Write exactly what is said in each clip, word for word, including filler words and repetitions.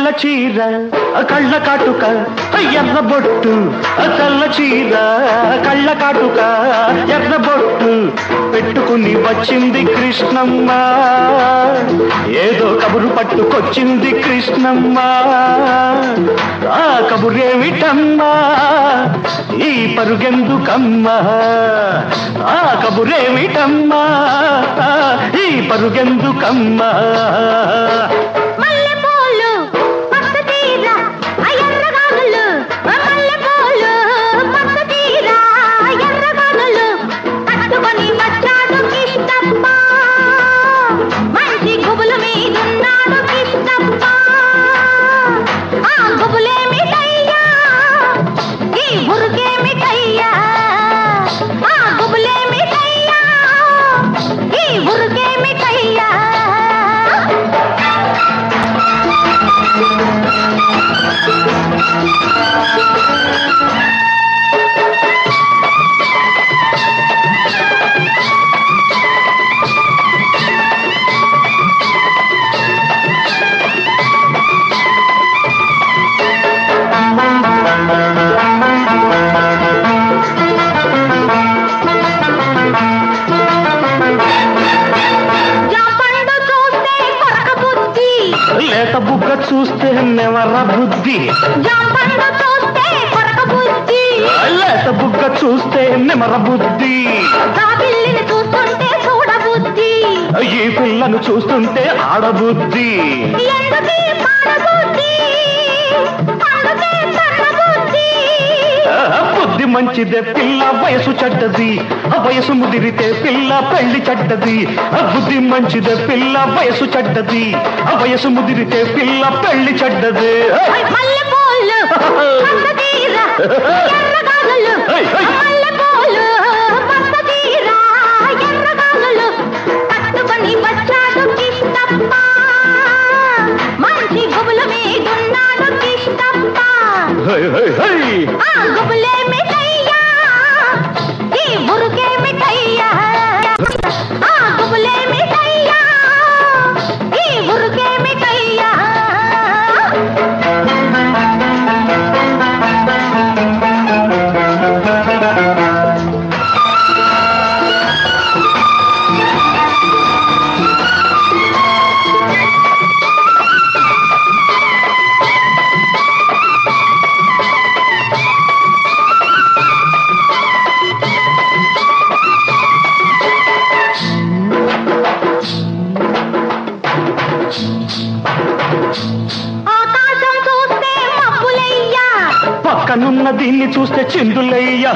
తెల్ల చీర కళ్ళ కాటుక ఎర్ర బొట్టు తెల్ల చీర కళ్ళ కాటుక ఎర్ర బొట్టు పెట్టుకుని వచ్చింది కృష్ణమ్మ ఏదో కబురు పట్టుకొచ్చింది కృష్ణమ్మ ఆ కబురేమిటమ్మా ఈ పరుగెందుకమ్మా ఆ కబురేమిటమ్మా ఈ పరుగెందుకమ్మా లేత బుగ్గ చూస్తే నెవర బుద్ధి లేత బుగ్గ చూస్తే నెమర బుద్ధి ఈ పిల్లను చూస్తుంటే ఆడబుద్ధి బుద్ధి మంచిదే పిల్ల వయసు చెడ్డది వయసు ముదిరితే పిల్ల పెళ్లి చెడ్డది బుద్ధి మంచిదే పిల్ల వయసు చెడ్డది వయసు ముదిరితే పిల్ల పెళ్లి చెడ్డది మంచి గుబుల మీదున్నాడు కిష్టప్ప గుబులే మిఠయ్యా ఈ బురుకే మిఠయ్యా గుబులే మిఠయ్యా ఈ బురుకే మిఠయ్యా పక్కనున్న దీన్ని చూస్తే చిందులయ్యా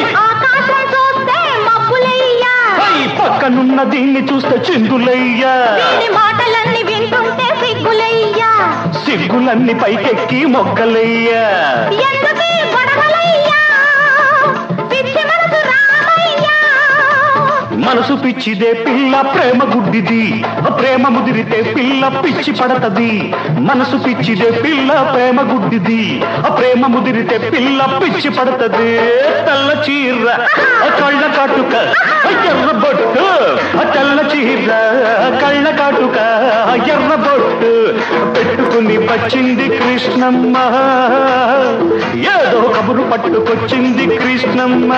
పక్కనున్న దీన్ని చూస్తే చిందులయ్యా మాటలన్నీ వింటుంటే సిగ్గులయ్యా సిగ్గులన్నీ పైకెక్కి మొగ్గలయ్యా మనసు పిచ్చిదే పిల్ల ప్రేమ గుడ్డిది ప్రేమ ముదిరితే పిల్ల పిచ్చి పడతది మనసు పిచ్చిదే పిల్ల ప్రేమ గుడ్డిది ప్రేమ ముదిరితే పిల్ల పిచ్చి పడతది తెల్ల చీర కళ్ళ కాటుక ఎర్ర బొట్టు తెల్ల చీర కళ్ళ కాటుక ఎర్ర బొట్టు పెట్టుకుని వచ్చింది కృష్ణమ్మ ఏదో కబురు పట్టుకొచ్చింది కృష్ణమ్మ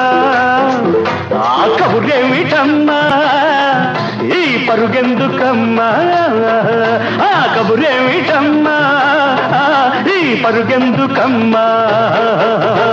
ఆ కబురేమిటమ్మా ఈ పరుగెందుకమ్మా ఆ కబురేమిటమ్మా ఈ పరుగెందుకమ్మా